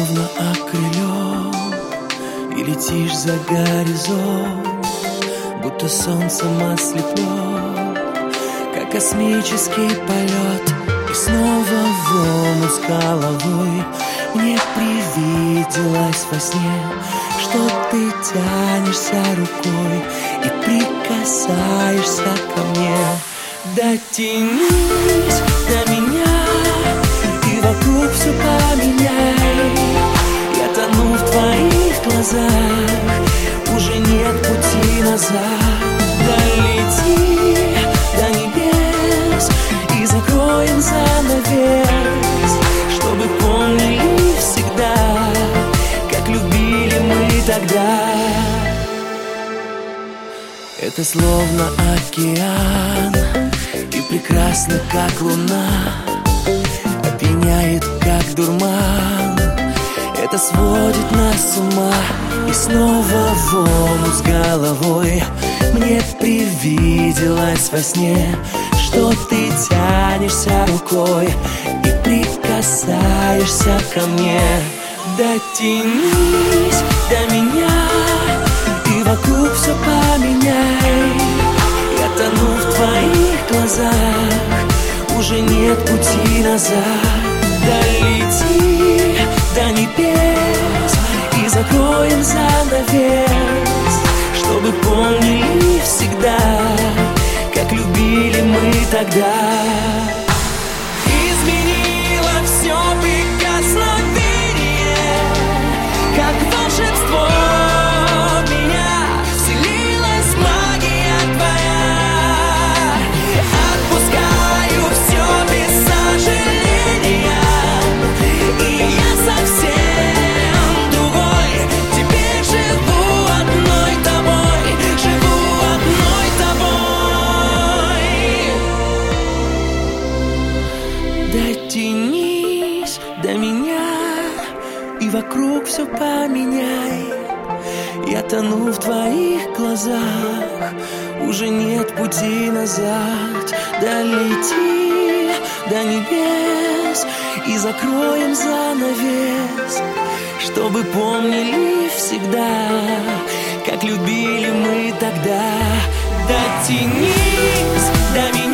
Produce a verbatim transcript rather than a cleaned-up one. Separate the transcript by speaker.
Speaker 1: словно окрылен, и летишь за горизонт, будто солнцем ослеплен, как космический полет. И снова в омут с головой мне привиделось во сне, что ты тянешься рукой и прикасаешься ко мне. Дотянись до меня, и вокруг все поменяй. Я тону в твоих глазах, уже нет пути назад. Долети до небес и закроем занавес, чтобы помнили всегда, как любили мы тогда. Это словно океан, и прекрасно, как луна, опьяняет, как дурман. Это сводит нас с ума. И снова в омут с головой мне привиделось во сне, что ты тянешься рукой и прикасаешься ко мне. Дотянись до меня, и вокруг все поменяй. Я тону в твоих глазах, уже нет пути назад. Долети до небес и закроем занавес, чтобы помнили всегда, как любили мы тогда. Изменило все прикосновение, как волшебство. Дотянись до меня, и вокруг все поменяй. Я тону в твоих глазах, уже нет пути назад. Долети до небес и закроем занавес, чтобы помнили всегда, как любили мы тогда. Дотянись до меня.